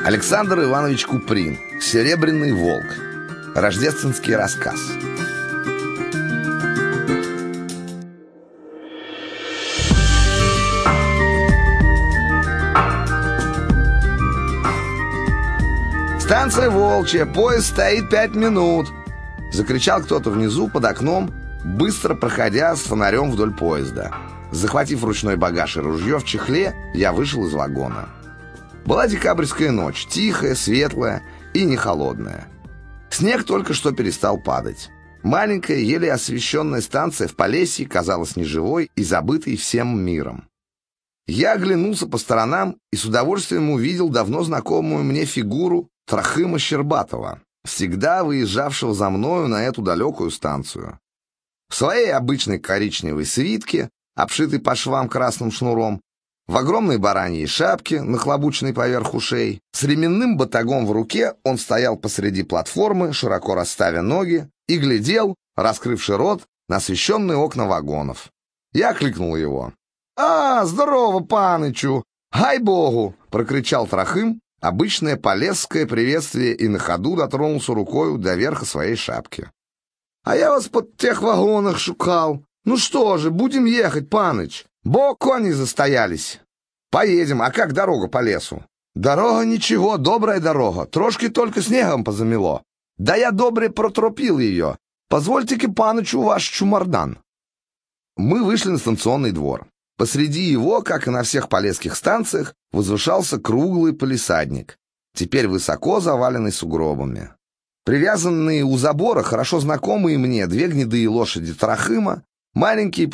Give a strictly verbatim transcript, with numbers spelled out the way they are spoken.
Александр Иванович Куприн. «Серебряный волк». Рождественский рассказ. «Станция Волчья, поезд стоит пять минут!» — закричал кто-то внизу под окном, быстро проходя с фонарем вдоль поезда. Захватив ручной багаж и ружье в чехле, я вышел из вагона. Была декабрьская ночь, тихая, светлая и не холодная. Снег только что перестал падать. Маленькая, еле освещенная станция в Полесье казалась неживой и забытой всем миром. Я оглянулся по сторонам и с удовольствием увидел давно знакомую мне фигуру Трохима Щербатова, всегда выезжавшего за мною на эту далекую станцию. В своей обычной коричневой свитке, обшитой по швам красным шнуром, в огромной бараньей шапке, нахлобученной поверх ушей, с ременным батагом в руке он стоял посреди платформы, широко расставя ноги, и глядел, раскрывший рот, на освещенные окна вагонов. Я окликнул его. «А, здорово, панычу! Гай богу!» — прокричал Трохим, обычное полесское приветствие, и на ходу дотронулся рукою до верха своей шапки. «А я вас под тех вагонах шукал. Ну что же, будем ехать, паныч. Бо кони застоялись. Поедем, а как дорога по лесу?» «Дорога ничего, добрая дорога, трошки только снегом позамело. Да я добре протропил ее. Позвольте-ка панычу ваш чумардан». Мы вышли на станционный двор. Посреди его, как и на всех полесских станциях, возвышался круглый палисадник, теперь высоко заваленный сугробами. Привязанные у забора хорошо знакомые мне две гнедые лошади Трохима, маленькие